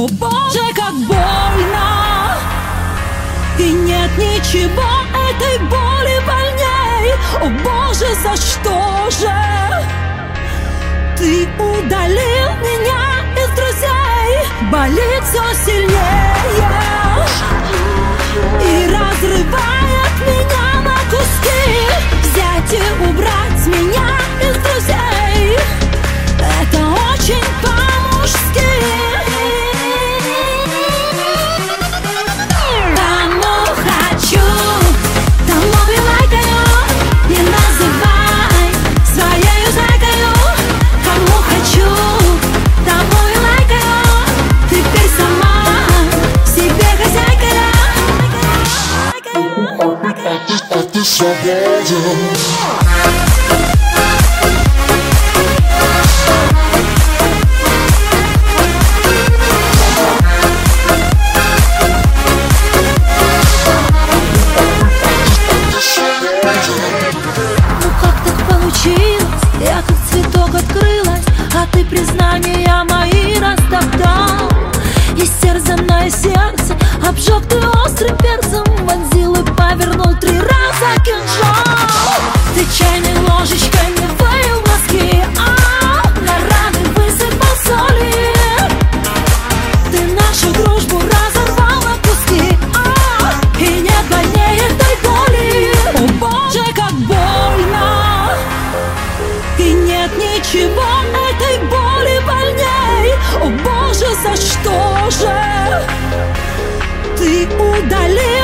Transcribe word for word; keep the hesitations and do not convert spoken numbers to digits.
О Боже, как больно! И нет ничего этой боли больней. О Боже, за что же Ты удалил меня из друзей? Болит все сильнее и разрывает меня на куски. Взять и убрать меня из друзей — это очень по-мужски. Кому хочу, тому и лайкаю. Не называй своею зайкою. Кому хочу, тому и лайкаю. Теперь сама себе хозяйка. А ты свободен. Я как цветок открылась, а ты признания мои растоптал. Истерзанное сердце обжег ты острым перцем, вонзил и повернул три раза кинжал. Ты чайной ложечкой не вылил мозги, а на раны высыпал соли. Ты нашу дружбу разорвал на куски, а и нет больнее этой боли. О Боже, как больно! И нет ничего этой боли больней. О Боже, за что же Ты удалил